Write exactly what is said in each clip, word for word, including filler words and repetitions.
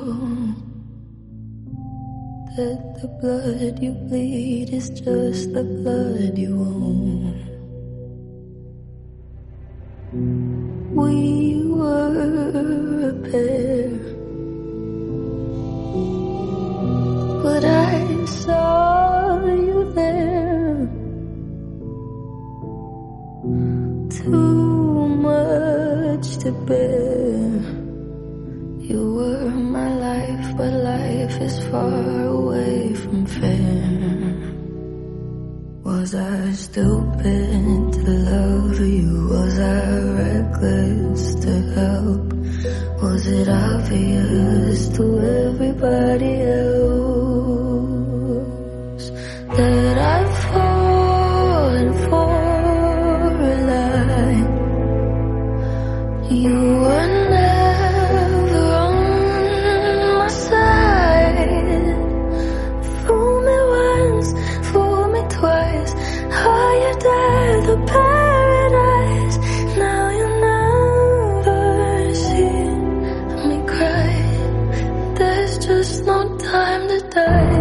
that the blood you bleed is just the blood you own. We were a pair, but I saw you there. Too much to bear. You were my life, but life is far away from fair. Was I stupid to love you? Was I reckless to help? Was it obvious to everybody else that I've fallen for a lie? You were never on my side. Fool me once, fool me twice. Are you there, the paradise? Now you never see me cry. There's just no time to die.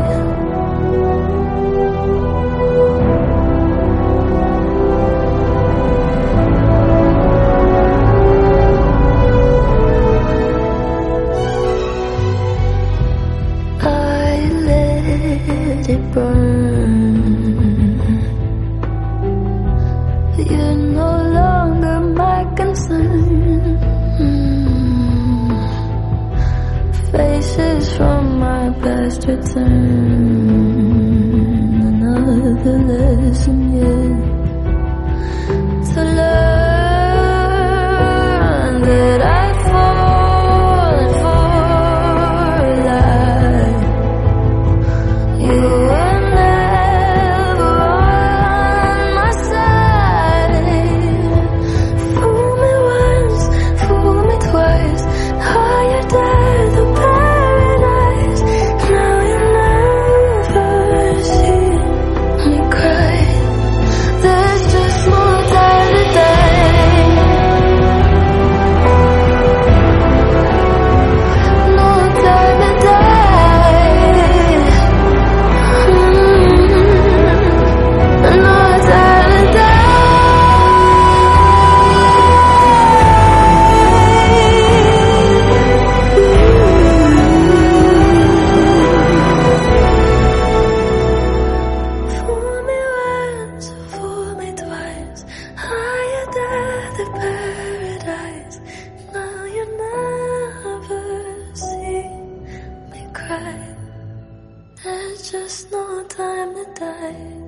It burn. You're no longer my concern. mm. Faces from my past return. Another lesson yet to learn that I've fallen for a lie. You were never on my side. Fool me once, fool me twice. Are you there, the paradise? Now you never see me cry. There's just no time to die. No time to die. The paradise. Now you never see me cry. There's just no time to die.